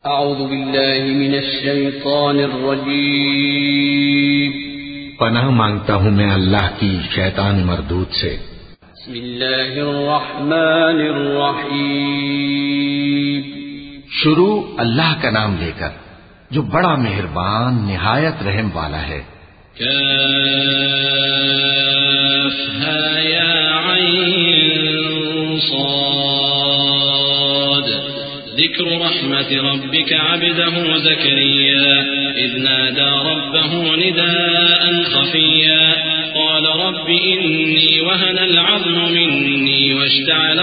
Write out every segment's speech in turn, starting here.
اعوذ باللہ من الشیطان الرجیم پناہ مانگتا ہوں میں اللہ کی شیطان مردود سے۔ بسم اللہ الرحمن الرحیم شروع اللہ کا نام لے کر جو بڑا مہربان نہایت رحم والا ہے۔ کافہا یا عین صاد ذکر رحمت ربک عبده زکریا اذ نادى ربه نداء خفيا قال رب إني وهن العظم مني واشتعل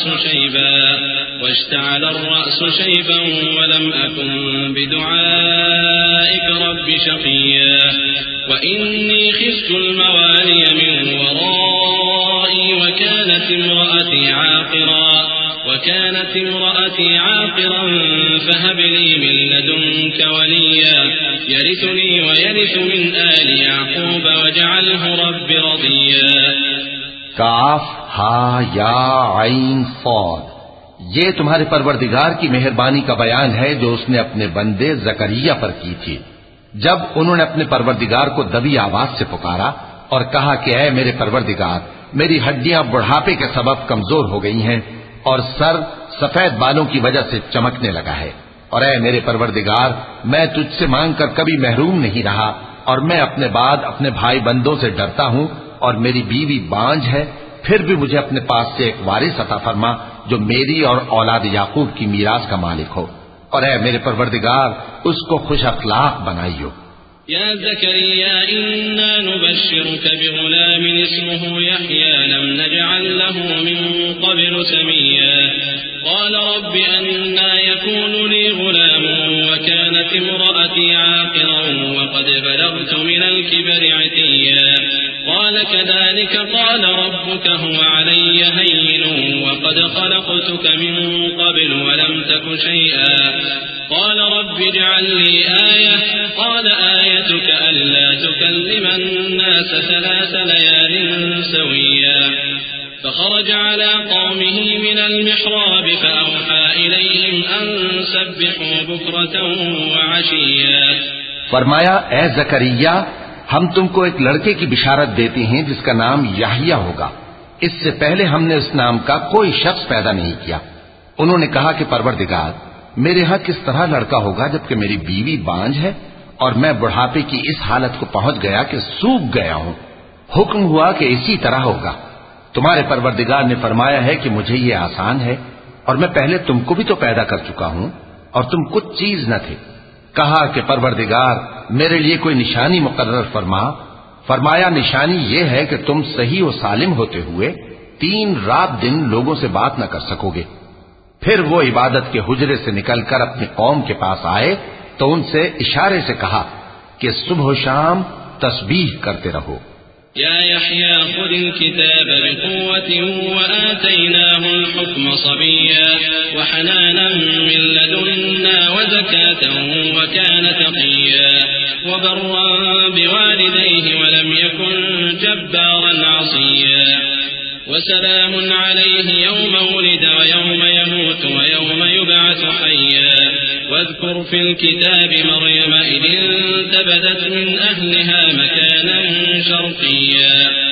الرأس شيبا ولم أكن بدعائك رب شقيا وإني خفت الموالي من ورائي وكانت امرأتي عاقرا فهب لي من لدنك وليا يرثني ويرث من آل يعقوب واجعله رب رضيا۔ کاف ہا یا عین صاد، یہ تمہارے پروردگار کی مہربانی کا بیان ہے جو اس نے اپنے بندے زکریا پر کی تھی جب انہوں نے اپنے پروردگار کو دبی آواز سے پکارا اور کہا کہ اے میرے پروردگار، میری ہڈیاں بڑھاپے کے سبب کمزور ہو گئی ہیں اور سر سفید بالوں کی وجہ سے چمکنے لگا ہے، اور اے میرے پروردگار، میں تجھ سے مانگ کر کبھی محروم نہیں رہا، اور میں اپنے بعد اپنے بھائی بندوں سے ڈرتا ہوں، اور میری بیوی بانجھ ہے، پھر بھی مجھے اپنے پاس سے ایک وارث عطا فرما جو میری اور اولاد یعقوب کی میراث کا مالک ہو، اور اے میرے پروردگار اس کو خوش اخلاق بنائیو۔ يا زكريا إنا نبشرك بغلام اسمه يحيى لم نجعل له من قبل سميا قال رب أنا يكون لي غلام وكانت امرأتي عاقرا وقد بلغت من الكبر عتيا قال كذلك قال ربك هو علي هين وقد خلقتك من قبل ولم تك شيئا قال رب اجعل لي آية قال آيتك ألا تكلم الناس 3 ليال سويا فخرج على قومه من المحراب فأوحى إليهم أن سبحوا بكرة وعشيا۔ فرمایا اے زکریا، ہم تم کو ایک لڑکے کی بشارت دیتے ہیں جس کا نام یحییٰ ہوگا، اس سے پہلے ہم نے اس نام کا کوئی شخص پیدا نہیں کیا۔ انہوں نے کہا کہ پروردگار، میرے ہاں کس طرح لڑکا ہوگا جبکہ میری بیوی بانجھ ہے اور میں بڑھاپے کی اس حالت کو پہنچ گیا کہ سوکھ گیا ہوں۔ حکم ہوا کہ اسی طرح ہوگا۔ تمہارے پروردگار نے فرمایا ہے کہ مجھے یہ آسان ہے، اور میں پہلے تم کو بھی تو پیدا کر چکا ہوں اور تم کچھ چیز نہ تھے۔ کہا کہ پروردگار میرے لیے کوئی نشانی مقرر فرما۔ فرمایا نشانی یہ ہے کہ تم صحیح و سالم ہوتے ہوئے 3 رات دن لوگوں سے بات نہ کر سکو گے۔ پھر وہ عبادت کے حجرے سے نکل کر اپنی قوم کے پاس آئے تو ان سے اشارے سے کہا کہ صبح و شام تسبیح کرتے رہو۔ یا یحییٰ خذ الكتاب بقوة وآتیناہ الحکم صبیا وحنانا من لدنا وزکاة وکان تقیا وبرا بوالدیہ ولم یکن جبارا عصیا وسلام علیہ یوم ولد ویوم يموت ويوم يبعث حيا واذكر في الكتاب مريم إذ انتبذت من أهلها مكانا شرقيا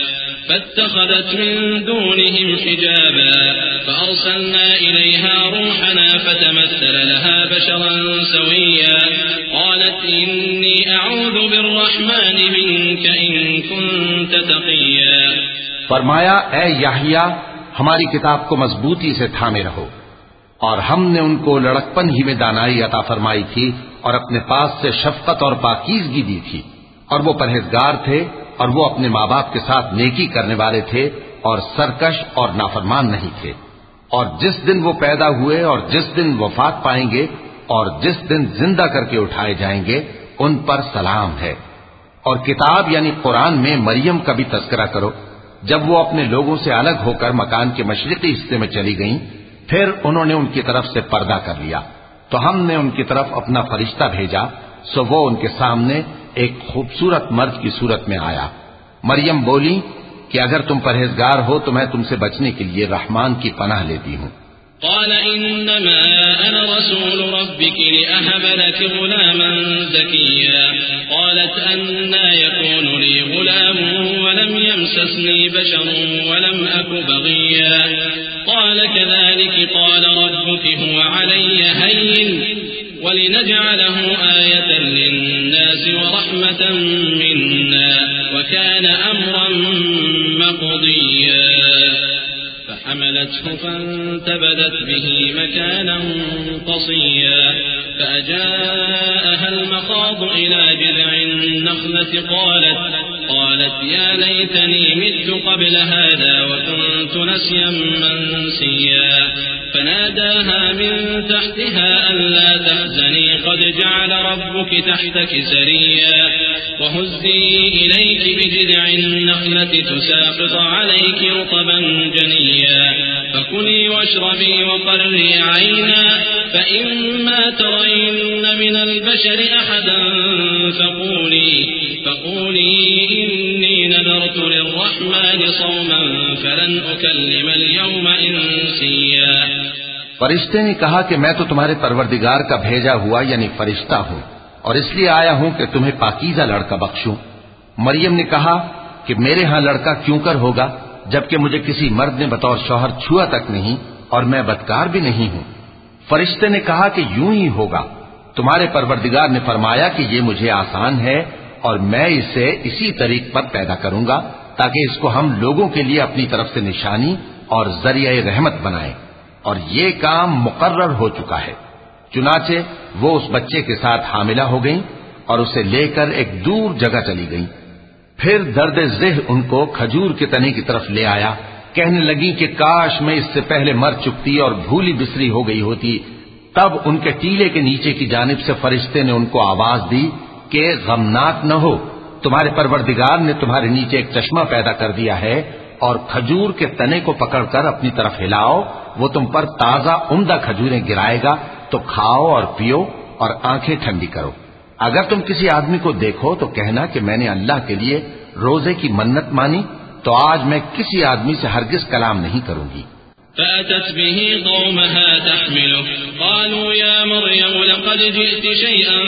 فاتخذت من دونهم حجابا فأرسلنا إليها روحنا فتمثل لها بشرا سويا قالت إني أعوذ بالرحمن منك إن كنت تقيا۔ فرمایا اے یحییٰ، ہماری کتاب کو مضبوطی سے تھامے رہو، اور ہم نے ان کو لڑکپن ہی میں دانائی عطا فرمائی تھی اور اپنے پاس سے شفقت اور پاکیزگی دی تھی، اور وہ پرہیزگار تھے اور وہ اپنے ماں باپ کے ساتھ نیکی کرنے والے تھے اور سرکش اور نافرمان نہیں تھے۔ اور جس دن وہ پیدا ہوئے اور جس دن وفات پائیں گے اور جس دن زندہ کر کے اٹھائے جائیں گے ان پر سلام ہے۔ اور کتاب یعنی قرآن میں مریم کا بھی تذکرہ کرو، جب وہ اپنے لوگوں سے الگ ہو کر مکان کے مشرقی حصے میں چلی گئیں، پھر انہوں نے ان کی طرف سے پردہ کر لیا تو ہم نے ان کی طرف اپنا فرشتہ بھیجا، سو وہ ان کے سامنے ایک خوبصورت مرد کی صورت میں آیا۔ مریم بولی کہ اگر تم پرہیزگار ہو تو میں تم سے بچنے کے لیے رحمان کی پناہ لیتی ہوں۔ قال إنما أنا رسول ربك لأهب لك غلاما زكيا قالت أنى يكون لي غلام ولم يمسسني بشر ولم أك بغيا قال كذلك قال ربك هو علي هين ولنجعله آية للناس ورحمة منا وكان أمرا مقضيا فحملته فانتبذت به مكانا قصيا فأجاءها المخاض إلى جذع النخلة قالت يا ليتني مت قبل هذا وكنت نسيا منسيا فناداها من تحتها ألا تحزني قد جعل ربك تحتك سريا وهزي إليك بجذع النخلة تساقط عليك رطبا جنيا فكلي واشربي وقري عينا فإما ترين من البشر أحدا فقولي إني نذرت للرحمن صوما فلن أكلم اليوم إنسيا. فرشتے نے کہا کہ میں تو تمہارے پروردگار کا بھیجا ہوا یعنی فرشتہ ہوں اور اس لیے آیا ہوں کہ تمہیں پاکیزہ لڑکا بخشوں. مریم نے کہا کہ میرے ہاں لڑکا کیوں کر ہوگا جبکہ مجھے کسی مرد نے بطور شوہر چھوا تک نہیں اور میں بدکار بھی نہیں ہوں. فرشتے نے کہا کہ یوں ہی ہوگا. تمہارے پروردگار نے فرمایا کہ یہ مجھے آسان ہے اور میں اسے اسی طریق پر پیدا کروں گا تاکہ اس کو ہم لوگوں کے لیے اپنی طرف سے نشانی اور ذریعہ رحمت بنائیں. اور یہ کام مقرر ہو چکا ہے. چنانچہ وہ اس بچے کے ساتھ حاملہ ہو گئیں اور اسے لے کر ایک دور جگہ چلی گئیں. پھر درد ذہ ان کو کھجور کے تنے کی طرف لے آیا. کہنے لگی کہ کاش میں اس سے پہلے مر چکتی اور بھولی بسری ہو گئی ہوتی. تب ان کے ٹیلے کے نیچے کی جانب سے فرشتے نے ان کو آواز دی کہ غمناک نہ ہو، تمہارے پروردگار نے تمہارے نیچے ایک چشمہ پیدا کر دیا ہے اور کھجور کے تنے کو پکڑ کر اپنی طرف ہلاؤ، وہ تم پر تازہ عمدہ کھجوریں گرائے گا، تو کھاؤ اور پیو اور آنکھیں ٹھنڈی کرو. اگر تم کسی آدمی کو دیکھو تو کہنا کہ میں نے اللہ کے لیے روزے کی منت مانی، تو آج میں کسی آدمی سے ہرگز کلام نہیں کروں گی. فأتت به قومها تحمله قالوا يا مريم لقد جئت شيئا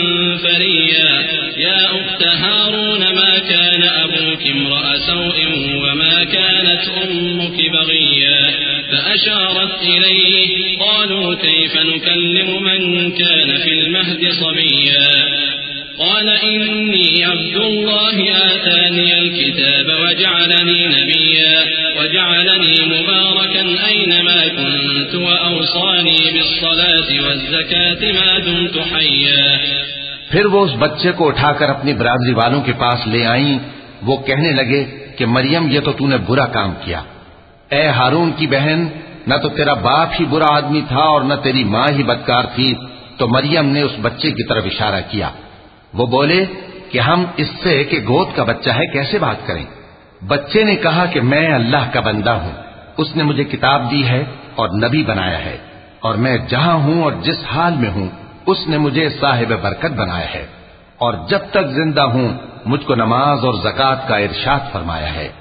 فريا يا أخت هارون ما كان أبوك امرأ سوء وما كانت أمك بغيا فأشارت إليه قالوا كيف نكلم من كان في المهد صبيا قال إني عبد الله آتاني الكتاب وجعلني نبيا وجعلني مباركا أينما كنت وأوصاني بالصلاة والزكاة ما دمت حيا. پھر وہ اس بچے کو اٹھا کر اپنی برادری والوں کے پاس لے آئیں. وہ کہنے لگے کہ مریم یہ تو نے برا کام کیا. اے ہارون کی بہن، نہ تو تیرا باپ ہی برا آدمی تھا اور نہ تیری ماں ہی بدکار تھی. تو مریم نے اس بچے کی طرف اشارہ کیا. وہ بولے کہ ہم اس سے کہ گود کا بچہ ہے کیسے بات کریں. بچے نے کہا کہ میں اللہ کا بندہ ہوں، اس نے مجھے کتاب دی ہے اور نبی بنایا ہے، اور میں جہاں ہوں اور جس حال میں ہوں اس نے مجھے صاحب برکت بنایا ہے، اور جب تک زندہ ہوں مجھ کو نماز اور زکوٰۃ کا ارشاد فرمایا ہے.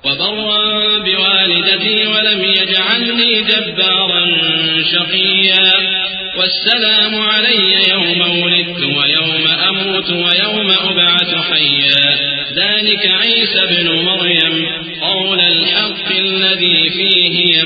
وبرا بوالدتي ولم يجعلني جبارا شقيا والسلام علي يوم ولدت ويوم أموت ويوم أبعث حيا ذلك عيسى ابن مريم قول الحق الذي فيه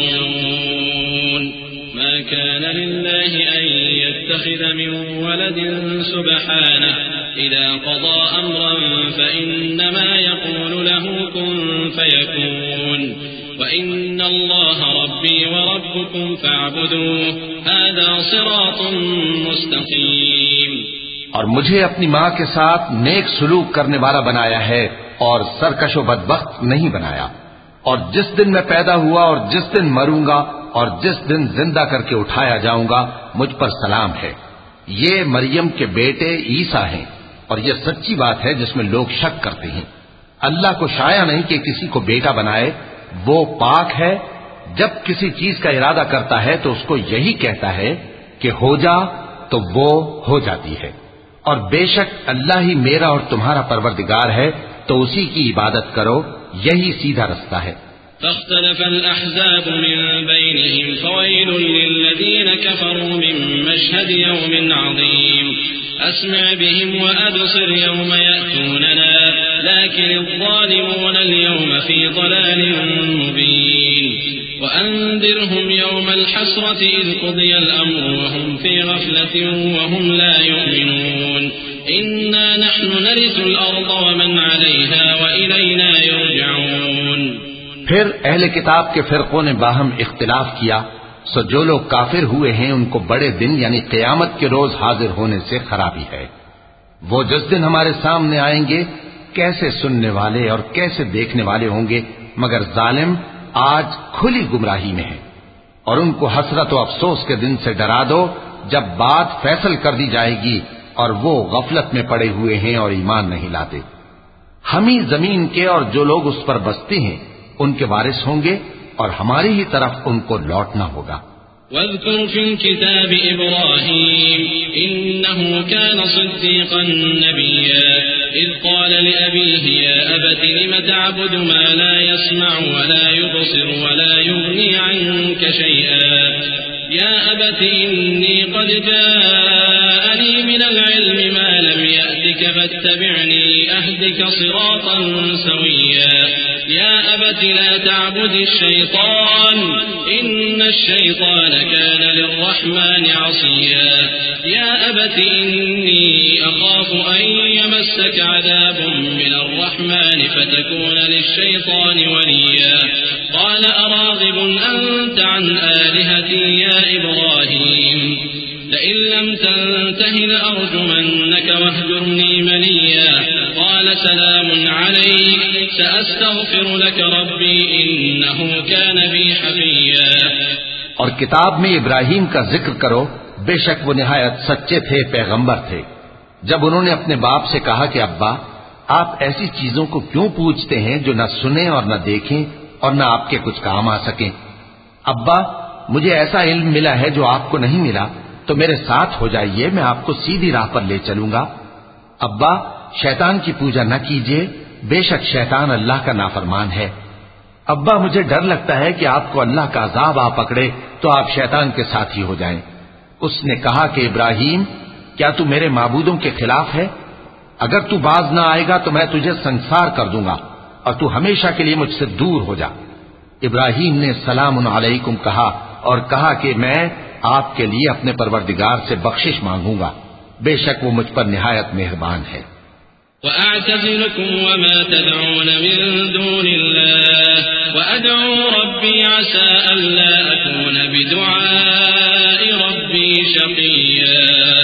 يمترون ما كان لله أن يتخذ من ولد سبحانه إذا قضى أمرا فإنما يقول له كن فيكون وإن الله ربي وربكم فاعبدوه هذا صراط مستقيم. اور مجھے اپنی ماں کے ساتھ نیک سلوک کرنے والا بنایا ہے اور سرکش و بدبخت نہیں بنایا. اور جس دن میں پیدا ہوا اور جس دن مروں گا اور جس دن زندہ کر کے اٹھایا جاؤں گا مجھ پر سلام ہے. یہ مریم کے بیٹے عیسیٰ ہیں اور یہ سچی بات ہے جس میں لوگ شک کرتے ہیں. اللہ کو شایع نہیں کہ کسی کو بیٹا بنائے، وہ پاک ہے. جب کسی چیز کا ارادہ کرتا ہے تو اس کو یہی کہتا ہے کہ ہو جا تو وہ ہو جاتی ہے. اور بے شک اللہ ہی میرا اور تمہارا پروردگار ہے، تو اسی کی عبادت کرو، یہی سیدھا رستہ ہے. فاختلف الأحزاب من بينهم فويل للذين كفروا من مشهد يوم عظيم أسمع بهم وأبصر يوم يأتوننا لكن الظالمون اليوم في ضلال مبين وأنذرهم يوم الحسرة إذ قضي الأمر وهم في غفلة وهم لا يؤمنون إنا نحن نرث الأرض ومن عليها وإلينا يرجعون. پھر اہل کتاب کے فرقوں نے باہم اختلاف کیا، سو جو لوگ کافر ہوئے ہیں ان کو بڑے دن یعنی قیامت کے روز حاضر ہونے سے خرابی ہے. وہ جس دن ہمارے سامنے آئیں گے کیسے سننے والے اور کیسے دیکھنے والے ہوں گے، مگر ظالم آج کھلی گمراہی میں ہے. اور ان کو حسرت و افسوس کے دن سے ڈرا دو جب بات فیصل کر دی جائے گی اور وہ غفلت میں پڑے ہوئے ہیں اور ایمان نہیں لاتے. ہم ہی زمین کے اور جو لوگ اس پر بستے ہیں ان کے وارث ہوں گے اور ہماری ہی طرف ان کو لوٹنا ہوگا. واذكر في الكتاب إبراهيم إنه كان صديقا نبيا إذ قال لأبيه يا أبت لم تعبد ما لا يسمع ولا يبصر ولا يغني عنك شيئا يا أبت إني قد جاءني من العلم ما لم يأتك فاتبعني أهدك صراطا سويا يا أبت لا تعبد الشيطان إن الشيطان كان للرحمن عصيا يا أبت إني أخاف أن يمسك عذاب من الرحمن فتكون للشيطان وليا قال أراغب أنت عن آلهتي يا إبراهيم لئن لم تنته لأرجمنك واهجرني مليا قال سلام عليك سأستغفر لك ربي إنه كان بي حفيا. اور کتاب میں ابراہیم کا ذکر کرو، بے شک وہ نہایت سچے تھے، پیغمبر تھے. جب انہوں نے اپنے باپ سے کہا کہ ابا آپ ایسی چیزوں کو کیوں پوچھتے ہیں جو نہ سنیں اور نہ دیکھیں اور نہ آپ کے کچھ کام آ سکیں. ابا مجھے ایسا علم ملا ہے جو آپ کو نہیں ملا، تو میرے ساتھ ہو جائیے، میں آپ کو سیدھی راہ پر لے چلوں گا. ابا شیطان کی پوجا نہ کیجیے، بے شک شیطان اللہ کا نافرمان ہے. ابا مجھے ڈر لگتا ہے کہ آپ کو اللہ کا عذاب آ پکڑے تو آپ شیطان کے ساتھی ہو جائیں. اس نے کہا کہ ابراہیم کیا تو میرے معبودوں کے خلاف ہے؟ اگر تو باز نہ آئے گا تو میں تجھے سنسار کر دوں گا اور تو ہمیشہ کے لیے مجھ سے دور ہو جا. ابراہیم نے سلام علیکم کہا اور کہا کہ میں آپ کے لیے اپنے پروردگار سے بخشش مانگوں گا، بے شک وہ مجھ پر نہایت مہربان ہے. وأعتزلكم وما تدعون من دون الله وأدعو ربي عسى ألا أكون بدعاء ربي شقيا.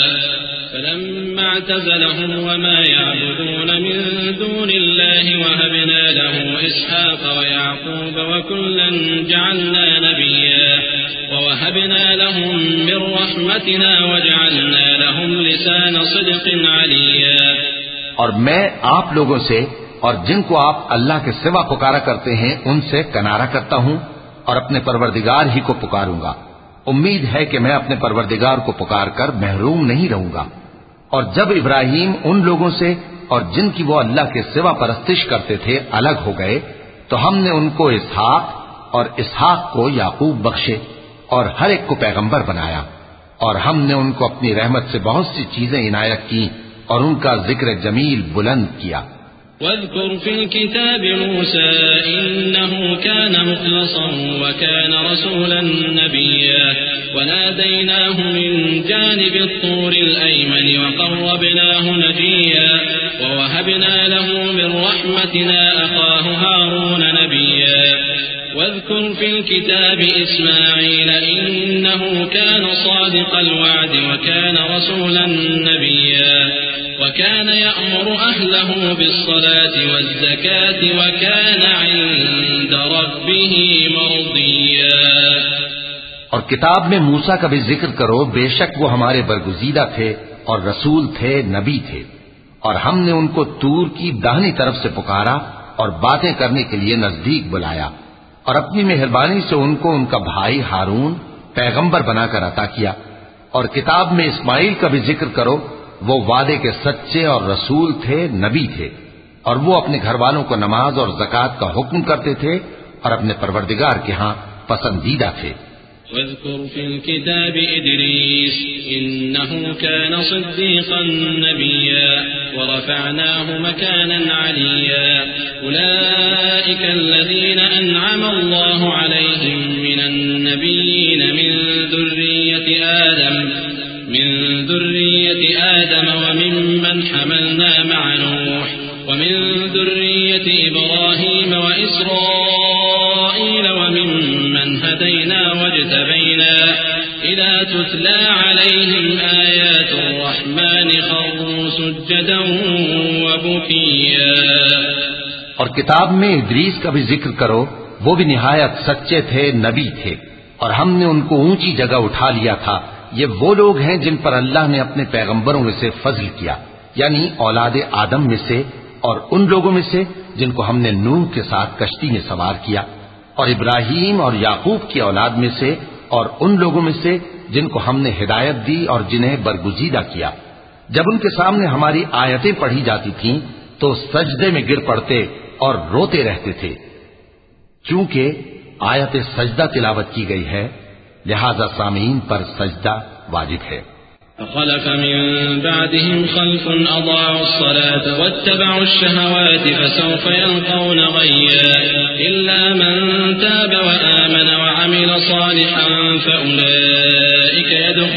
فلما اعتزلهم وما يعبدون من دون الله وهبنا له إسحاق ويعقوب وكلا جعلنا نبيا ووهبنا لهم من رحمتنا وجعلنا لهم لسان صدق عليا. اور میں آپ لوگوں سے اور جن کو آپ اللہ کے سوا پکارا کرتے ہیں ان سے کنارہ کرتا ہوں اور اپنے پروردگار ہی کو پکاروں گا. امید ہے کہ میں اپنے پروردگار کو پکار کر محروم نہیں رہوں گا. اور جب ابراہیم ان لوگوں سے اور جن کی وہ اللہ کے سوا پرستش کرتے تھے الگ ہو گئے تو ہم نے ان کو اسحاق اور اسحاق کو یعقوب بخشے اور ہر ایک کو پیغمبر بنایا. اور ہم نے ان کو اپنی رحمت سے بہت سی چیزیں عنایت کی اور ان کا ذکر جمیل بلند کیا. واذكر في الكتاب موسى إنه كان مخلصا وكان رسولا نبيا وناديناه من جانب الطور الأيمن وقربناه نجيا ووهبنا له من رحمتنا أخاه هارون نبيا. واذكر في الكتاب إسماعيل إنه كان صادق الوعد وكان رسولا نبيا وكان يأمر أهله بالصلاة والزكاة وكان عند ربه مرضيا. اور کتاب میں موسیٰ کا بھی ذکر کرو، بے شک وہ ہمارے برگزیدہ تھے اور رسول تھے، نبی تھے. اور ہم نے ان کو طور کی داہنی طرف سے پکارا اور باتیں کرنے کے لیے نزدیک بلایا اور اپنی مہربانی سے ان کو ان کا بھائی ہارون پیغمبر بنا کر عطا کیا. اور کتاب میں اسماعیل کا بھی ذکر کرو، وہ وعدے کے سچے اور رسول تھے، نبی تھے. اور وہ اپنے گھر والوں کو نماز اور زکوٰۃ کا حکم کرتے تھے اور اپنے پروردگار کے ہاں پسندیدہ تھے۔ واذكر في الكتاب إدريس إنه كان صديقا نبيا ورفعناه مكانا عليا أولئك الذين أنعم الله عليهم من النبيين من ذرية آدم وممن حملنا مع نوح ومن ذرية إبراهيم وإسرائيل وممن هدينا واجتبينا إذا تتلى عليهم آيات الرحمن خروا سجدا وبكيا۔ اور کتاب میں ادریس کا بھی ذکر کرو، وہ بھی نہایت سچے تھے، نبی تھے، اور ہم نے ان کو اونچی جگہ اٹھا لیا تھا۔ یہ وہ لوگ ہیں جن پر اللہ نے اپنے پیغمبروں میں سے فضل کیا، یعنی اولاد آدم میں سے، اور ان لوگوں میں سے جن کو ہم نے نوح کے ساتھ کشتی میں سوار کیا، اور ابراہیم اور یعقوب کی اولاد میں سے، اور ان لوگوں میں سے جن کو ہم نے ہدایت دی اور جنہیں برگزیدہ کیا۔ جب ان کے سامنے ہماری آیتیں پڑھی جاتی تھیں تو سجدے میں گر پڑتے اور روتے رہتے تھے۔ چونکہ آیت سجدہ تلاوت کی گئی ہے، لہذا سامعین پر سجدہ واجب ہے۔ فخلف من بعدهم خلف أضاعوا الصلاة واتبعوا الشهوات فسوف يلقون غيا إلا من تاب وآمن وعمل صالحا فأولئك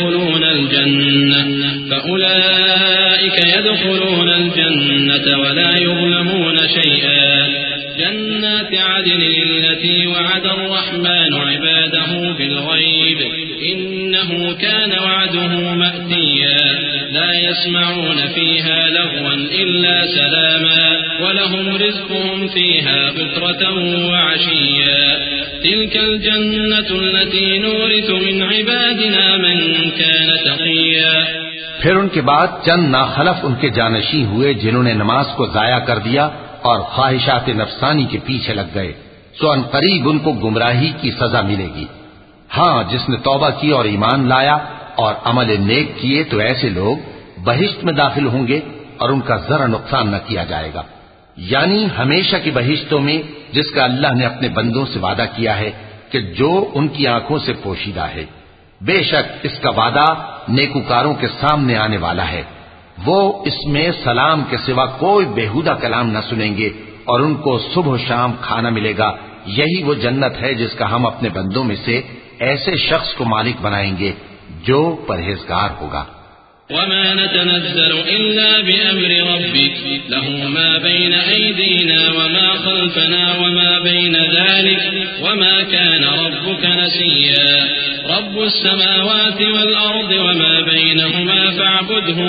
يدخلون الجنة ولا يظلمون شيئا جنات عدن التي وعد الرحمن عباده بالغيب إنه كان وعده مأتيا لا يسمعون فيها لغوا إلا سلاما ولهم رزقهم فيها بكرة وعشيا تلك الجنة التي نورث من عبادنا من كان تقيا۔ پھر ان کے بعد چند ناخلف ان کے جانشین ہوئے جنہوں نے نماز کو ضائع کر دیا اور خواہشات نفسانی کے پیچھے لگ گئے، سو ان قریب ان کو گمراہی کی سزا ملے گی۔ ہاں، جس نے توبہ کی اور ایمان لایا اور عمل نیک کیے تو ایسے لوگ بہشت میں داخل ہوں گے اور ان کا ذرا نقصان نہ کیا جائے گا، یعنی ہمیشہ کی بہشتوں میں جس کا اللہ نے اپنے بندوں سے وعدہ کیا ہے کہ جو ان کی آنکھوں سے پوشیدہ ہے۔ بے شک اس کا وعدہ نیکوکاروں کے سامنے آنے والا ہے، وہ اس میں سلام کے سوا کوئی بیہودہ کلام نہ سنیں گے اور ان کو صبح و شام کھانا ملے گا۔ یہی وہ جنت ہے جس کا ہم اپنے بندوں میں سے ایسے شخص کو مالک بنائیں گے جو پرہیزگار ہوگا۔ وما نتنزل إلا بأمر ربك له ما بين أيدينا وما خلفنا وما بين ذلك وما كان ربك نسيا رب السماوات والأرض وما بينهما فاعبده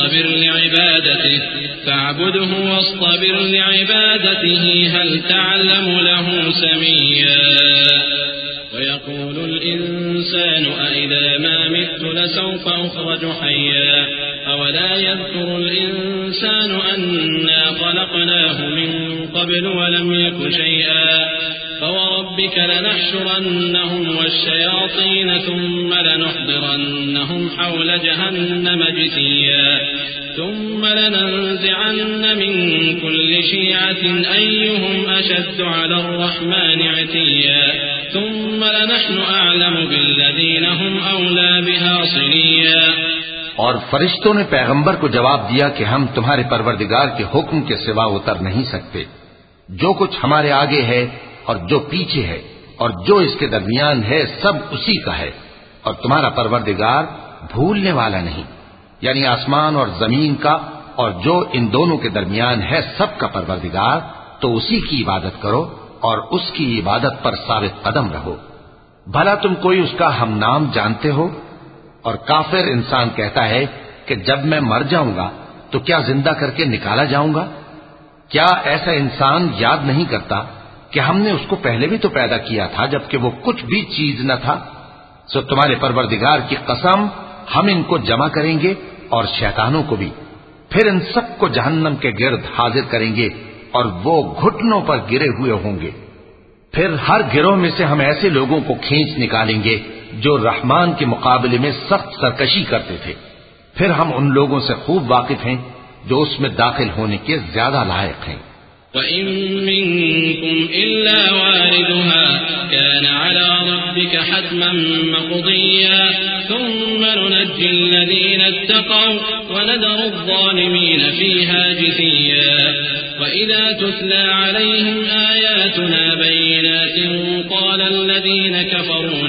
واصطبر لعبادته هل تعلم له سميا ويقول الإنسان أإذا ما مت لسوف أخرج حيا أولا يذكر الإنسان أنا خلقناه من قبل ولم يك شيئا فوربك لنحشرنهم والشياطين ثم لنحضرنهم حول جهنم جثيا ثم لننزعن من كل شيعة أيهم أشد على الرحمن عتيا ثم لنحن أعلم بالذين هم أولى بها صليا۔ اور فرشتوں نے پیغمبر کو جواب دیا کہ ہم تمہارے پروردگار کے حکم کے سوا اتر نہیں سکتے۔ جو کچھ ہمارے آگے ہے اور جو پیچھے ہے اور جو اس کے درمیان ہے سب اسی کا ہے، اور تمہارا پروردگار بھولنے والا نہیں، یعنی آسمان اور زمین کا اور جو ان دونوں کے درمیان ہے سب کا پروردگار، تو اسی کی عبادت کرو اور اس کی عبادت پر ثابت قدم رہو۔ بھلا تم کوئی اس کا ہم نام جانتے ہو؟ اور کافر انسان کہتا ہے کہ جب میں مر جاؤں گا تو کیا زندہ کر کے نکالا جاؤں گا؟ کیا ایسا انسان یاد نہیں کرتا کہ ہم نے اس کو پہلے بھی تو پیدا کیا تھا جبکہ وہ کچھ بھی چیز نہ تھا؟ سو تمہارے پروردگار کی قسم ہم ان کو جمع کریں گے اور شیطانوں کو بھی، پھر ان سب کو جہنم کے گرد حاضر کریں گے اور وہ گھٹنوں پر گرے ہوئے ہوں گے۔ پھر ہر گروہ میں سے ہم ایسے لوگوں کو کھینچ نکالیں گے جو رحمان کے مقابلے میں سخت سرکشی کرتے تھے، پھر ہم ان لوگوں سے خوب واقف ہیں جو اس میں داخل ہونے کے زیادہ لائق ہیں۔ وَإِن مِّنكُمْ إِلَّا وَارِدُهَا كَانَ عَلَى رَبِّكَ حَتْمًا مَّقْضِيًّا ثُمَّ نُنَجِّي الَّذِينَ اتَّقَوْا وَنَذَرُ الظَّالِمِينَ فِيهَا جِثِيًّا وَإِذَا تُتْلَىٰ عَلَيْهِمْ آيَاتُنَا بَيِّنَاتٍ قَالَ الَّذِينَ كَفَرُوا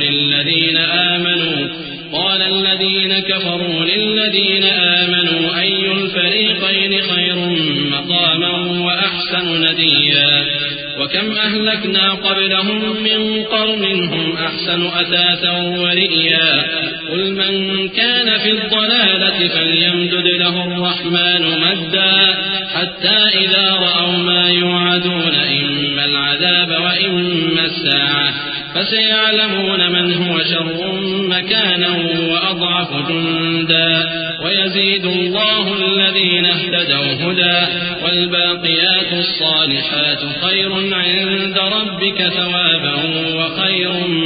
لِلَّذِينَ آمَنُوا أَيُّ الْفَرِيقَيْنِ خَيْرٌ مَّقَامًا وَأَحْسَنُ نَدِيًّا وَكَمْ أَهْلَكْنَا قَبْلَهُم مِّن قَرْنٍ هُمْ أَحْسَنُ أَثَاثًا وَرِئْيًا قُلْ مَن كَانَ فِي الضَّلَالَةِ فَلْيَمْدُدْ لَهُ الرَّحْمَٰنُ مَدًّا حَتَّىٰ إِذَا رَأَوْا مَا يُوعَدُونَ إِمَّا الْعَذَابَ وَإِمَّا السَّاعَةَ فَسَيَعْلَمُونَ مَنْ هُوَ شَرٌّ مَّكَانًا وَأَضْعَفُ جُندًا وَيَزِيدُ اللَّهُ الَّذِينَ اهْتَدَوْا هُدًى وَالْبَاقِيَاتُ الصَّالِحَاتُ خَيْرٌ عِندَ رَبِّكَ ثَوَابًا وَخَيْرٌ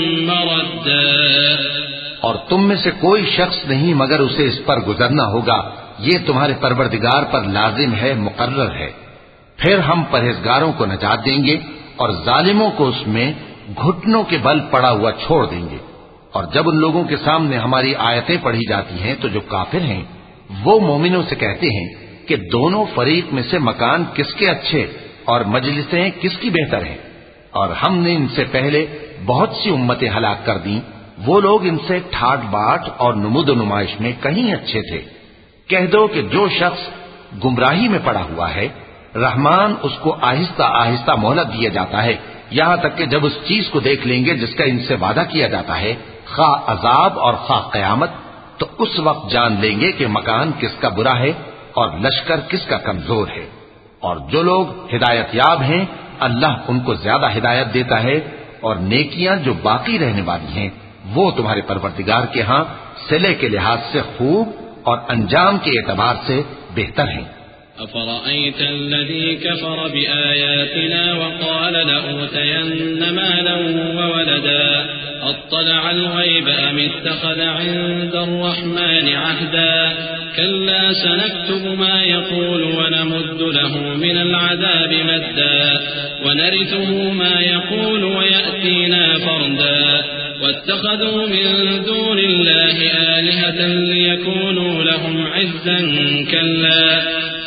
مَّرَدًّا۔ اور تم میں سے کوئی شخص نہیں مگر اسے اس پر گزرنا ہوگا، یہ تمہارے پروردگار پر لازم ہے، مقرر ہے۔ پھر ہم پرہیزگاروں کو نجات دیں گے اور ظالموں کو اس میں گھٹنوں کے بل پڑا ہوا چھوڑ دیں گے۔ اور جب ان لوگوں کے سامنے ہماری آیتیں پڑھی جاتی ہیں تو جو کافر ہیں وہ مومنوں سے کہتے ہیں کہ دونوں فریق میں سے مکان کس کے اچھے اور مجلسیں کس کی بہتر ہیں، اور ہم نے ان سے پہلے بہت سی امتیں ہلاک کر دیں، وہ لوگ ان سے ٹھاٹ باٹ اور نمود و نمائش میں کہیں اچھے تھے۔ کہہ دو کہ جو شخص گمراہی میں پڑا ہوا ہے، رحمان اس کو آہستہ آہستہ مہلت دیا جاتا ہے، یہاں تک کہ جب اس چیز کو دیکھ لیں گے جس کا ان سے وعدہ کیا جاتا ہے، خواہ عذاب اور خواہ قیامت، تو اس وقت جان لیں گے کہ مکان کس کا برا ہے اور لشکر کس کا کمزور ہے۔ اور جو لوگ ہدایت یاب ہیں اللہ ان کو زیادہ ہدایت دیتا ہے، اور نیکیاں جو باقی رہنے والی ہیں وہ تمہارے پروردگار کے ہاں صلے کے لحاظ سے خوب اور انجام کے اعتبار سے بہتر ہیں۔ أفرأيت الذي كفر بآياتنا وقال لأوتين مالا وولدا أطلع الغيب أم اتخذ عند الرحمن عهدا كلا سنكتب ما يقول ونمد له من العذاب مدا ونرثه ما يقول ويأتينا فردا واتخذوا من دون الله آلهة ليكونوا لهم عزا كلا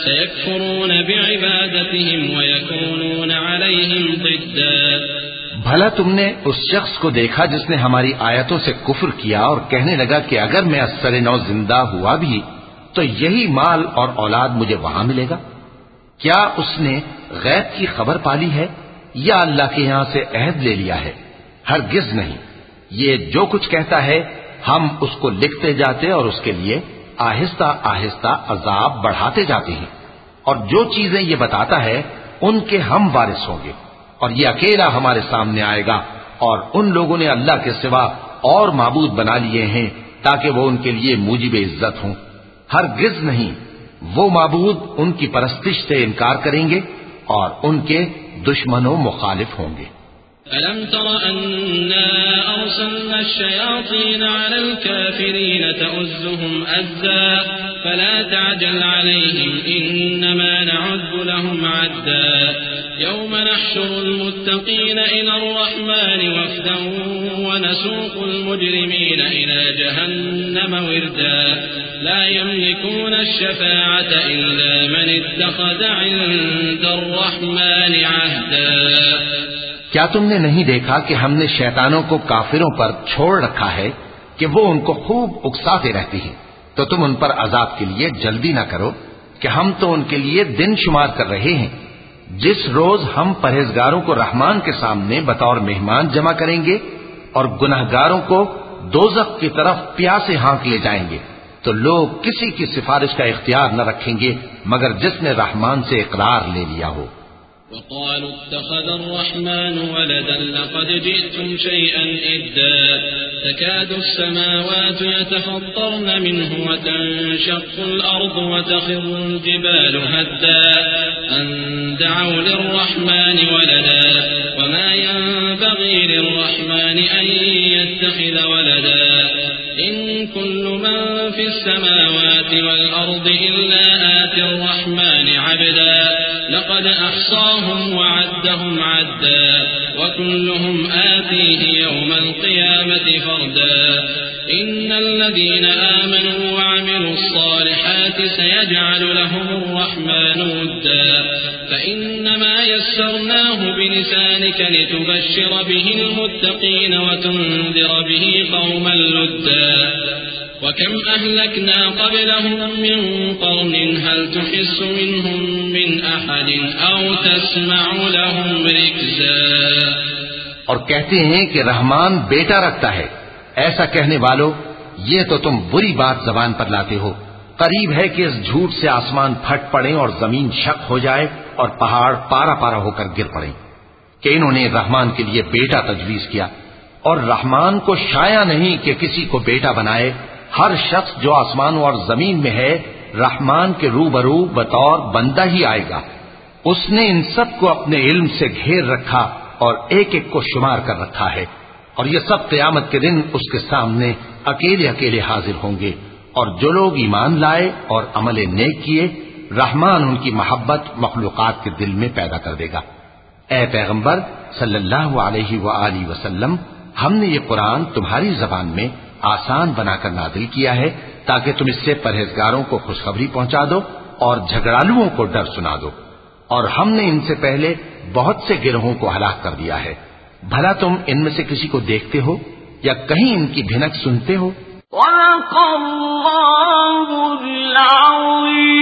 سيكفرون بعبادتهم ويكونون عليهم ضدا۔ بھلا تم نے اس شخص کو دیکھا جس نے ہماری آیتوں سے کفر کیا اور کہنے لگا کہ اگر میں اثر نو زندہ ہوا بھی تو یہی مال اور اولاد مجھے وہاں ملے گا؟ کیا اس نے غیب کی خبر پالی ہے یا اللہ کے یہاں سے عہد لے لیا ہے؟ ہرگز نہیں، یہ جو کچھ کہتا ہے ہم اس کو لکھتے جاتے اور اس کے لیے آہستہ آہستہ عذاب بڑھاتے جاتے ہیں، اور جو چیزیں یہ بتاتا ہے ان کے ہم وارث ہوں گے، اور یہ اکیلا ہمارے سامنے آئے گا۔ اور ان لوگوں نے اللہ کے سوا اور معبود بنا لیے ہیں تاکہ وہ ان کے لیے موجب عزت ہوں۔ ہرگز نہیں، وہ معبود ان کی پرستش سے انکار کریں گے اور ان کے دشمن و مخالف ہوں گے۔ أَلَمْ تَرَ أَنَّا أَرْسَلْنَا الشَّيَاطِينَ عَلَى الْكَافِرِينَ تَؤُزُّهُمْ أَزًّا فَلَا تَعْجَلْ عَلَيْهِمْ إِنَّمَا نَعُدُّ لَهُمْ عَدًّا يَوْمَ نَحْشُرُ الْمُتَّقِينَ إِلَى الرَّحْمَنِ وَفْدًا وَنَسُوقُ الْمُجْرِمِينَ إِلَى جَهَنَّمَ وِرْدًا لَا يَمْلِكُونَ الشَّفَاعَةَ إِلَّا مَنِ اتَّخَذَ عِندَ الرَّحْمَنِ عَهْدًا۔ کیا تم نے نہیں دیکھا کہ ہم نے شیطانوں کو کافروں پر چھوڑ رکھا ہے کہ وہ ان کو خوب اکساتے رہتے ہیں، تو تم ان پر عذاب کے لیے جلدی نہ کرو کہ ہم تو ان کے لیے دن شمار کر رہے ہیں، جس روز ہم پرہیزگاروں کو رحمان کے سامنے بطور مہمان جمع کریں گے اور گناہگاروں کو دوزخ کی طرف پیاسے ہانک لے جائیں گے، تو لوگ کسی کی سفارش کا اختیار نہ رکھیں گے مگر جس نے رحمان سے اقرار لے لیا ہو۔ وقالوا اتخذ الرحمن ولدا لقد جئتم شيئا إدا تكاد السماوات يتفطرن منه وتنشق الأرض وتخر الجبال هدا أن دعوا للرحمن ولدا وما ينبغي للرحمن أن يتخذ ولدا إن كل من في السماوات والأرض إلا آتي الرحمن عبدا لقد أحصاهم وعدهم عدا وكلهم آتيه يوم القيامة فردا إن الذين آمنوا وعملوا الصالحات سيجعل لهم الرحمن ودا فإنما يسرناه بلسانك لتبشر به المتقين وتنذر به قوما لدا وكم أهلكنا قبلهم من قرن هل تحس منهم من أحد أو تسمع لهم ركزا. اور کہتے ہیں کہ رحمان بیٹا رکھتا ہے. ایسا کہنے والو یہ تو تم بری بات زبان پر لاتے ہو. قریب ہے کہ اس جھوٹ سے آسمان پھٹ پڑے اور زمین شق ہو جائے اور پہاڑ پارا پارا ہو کر گر پڑے کہ انہوں نے رحمان کے لیے بیٹا تجویز کیا. اور رحمان کو شایع نہیں کہ کسی کو بیٹا بنائے. ہر شخص جو آسمانوں اور زمین میں ہے رحمان کے روبرو بطور بندہ ہی آئے گا. اس نے ان سب کو اپنے علم سے گھیر رکھا اور ایک ایک کو شمار کر رکھا ہے. اور یہ سب قیامت کے دن اس کے سامنے اکیلے اکیلے حاضر ہوں گے. اور جو لوگ ایمان لائے اور عمل نیک کیے رحمان ان کی محبت مخلوقات کے دل میں پیدا کر دے گا. اے پیغمبر صلی اللہ علیہ وآلہ وسلم ہم نے یہ قرآن تمہاری زبان میں آسان بنا کر نازل کیا ہے تاکہ تم اس سے پرہیزگاروں کو خوشخبری پہنچا دو اور جھگڑالوؤں کو ڈر سنا دو. اور ہم نے ان سے پہلے بہت سے گروہوں کو ہلاک کر دیا ہے. بھلا تم ان میں سے کسی کو دیکھتے ہو یا کہیں ان کی بھنک سنتے ہو؟ وَلَقَ اللَّهُ الْعَظِيمُ.